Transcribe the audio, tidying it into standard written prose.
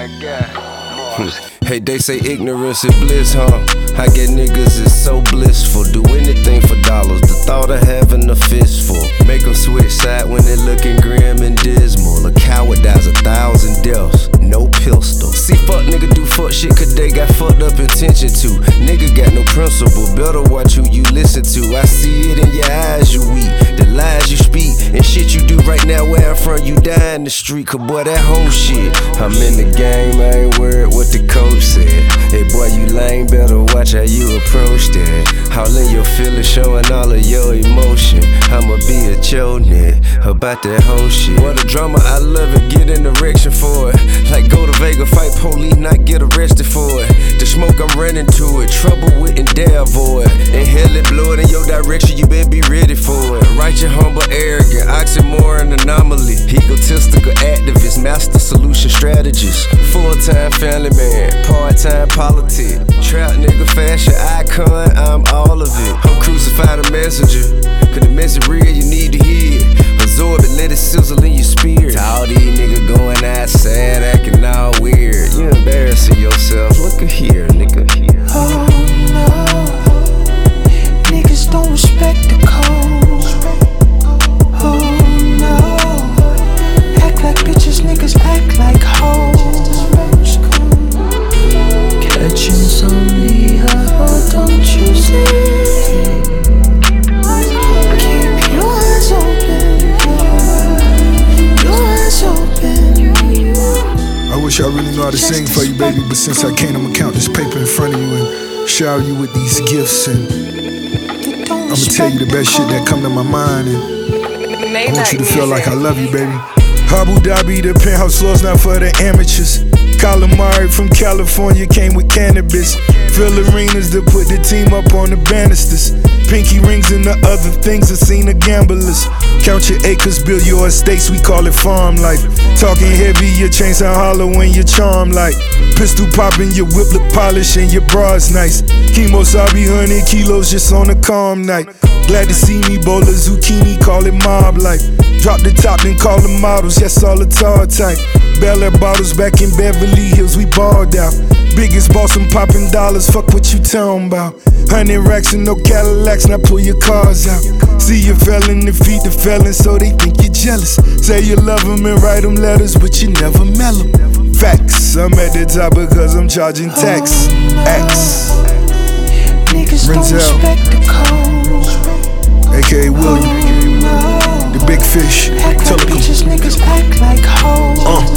my God. Hey, they say ignorance is bliss, huh? I get niggas is so blissful. Do anything for dollars. The thought of having a fistful make them switch side when they looking grim and dismal. A coward dies 1,000 deaths, no pistol. See, fuck nigga do fuck shit cause they got fucked up intention to. Nigga got no principle, better watch who you listen to. I see it in your eyes, you weak. The lies you speak and shit you do right now where I'm from, you die in the street. Cause boy, that whole shit. I'm in the game, I ain't worried what the coach said. Hey boy, you lame, better watch how you approach that. All in your feelings, showing all of your emotion. I'ma be a chonin' about that whole shit. What a drama, I love it, get an erection for it. Like go to Vegas, fight police, not get arrested for it. The smoke, I'm running to it, trouble with and dare avoid. Inhale it, blow it in your direction, you better be ready for it. Righteous, humble, arrogant, oxymoron, anomaly. Egotistical activist, master solution strategist. Full-time family man, part-time politic. Trap nigga, fashion icon, I'm all of it. I'm crucified a messenger, cause the message real, you need to hear it. Absorb it, let it sizzle in your spirit. To all these niggas going outside, acting all weird. You embarrassing yourself, look at here, nigga. Oh no, niggas don't respect the code. Oh no, act like bitches, niggas act like hoes. Catching only her, don't you see? Keep your eyes open, your eyes open. I wish I really knew how to sing for you, baby, but since I can't, I'ma count this paper in front of you and shower you with these gifts, and I'ma tell you the best shit that come to my mind, and I want you to feel like I love you, baby. Abu Dhabi, the penthouse floors not for the amateurs. Calamari from California came with cannabis. Fill arenas to put the team up on the banisters. Pinky rings and the other things I've seen the gamblers. Count your acres, build your estates, we call it farm life. Talking heavy, your chains sound hollow when your charm light. Pistol popping, your whip look polished and your bra's nice. Kemosabe, 100 kilos just on a calm night. Glad to see me, bowl of zucchini, call it mob life. Drop the top, then call the models, yes, all the tall type. Bel Air bottles back in Beverly Hills, we balled out. Biggest boss, I'm popping dollars, fuck what you talking about. 100 racks and no Cadillacs, now pull your cars out. See a felon, defeat the felon, so they think you're jealous. Say you love them and write them letters, but you never mail them. Facts, I'm at the top because I'm charging tax. X Niggas don't respect the code. AKA William, the big fish. Act like bitches, niggas act like hoes.